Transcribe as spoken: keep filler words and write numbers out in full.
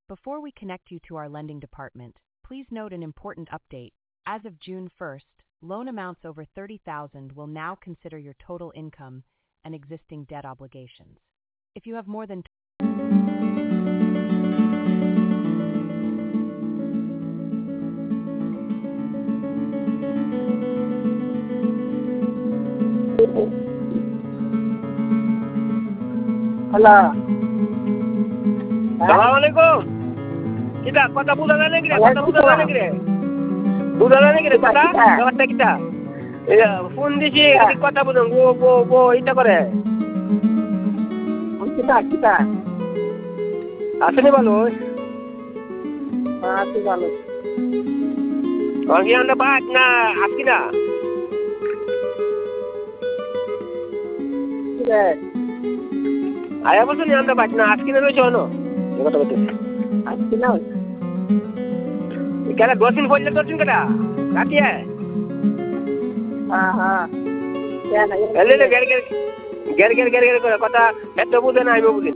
Before we connect you to our lending department, please note an important update. As of June first, loan amounts over thirty thousand will now consider your total income and existing debt obligations. If you have more than hello সালাম আলাইকুম। কিটা কথা বুঝা যায় নাকি রে? কথা বুঝা যায় নাকি রে? বুঝা যায় নাকি রে কথা? ব্যাপারটা কিটা? এই ফোন দিছি কথা বুঝুন গো গো গো এটা করে। কিটা কিটা আসেনি ভালো? আছে ভালো। আগে আমরা বাদ না আজকে না। কিরে আয়া বছর নিয়ে আমরা বাদ না আজকে না রয়েছে হলো। এই কথা বলতে। আজকে না কেন দশ দিন পরে দশ দিন কেটা? কাটিয়ে হ্যাঁ হ্যাঁ কেন এলে গের গের গের গের গের করে কথা এত বুঝে না আমি বুঝি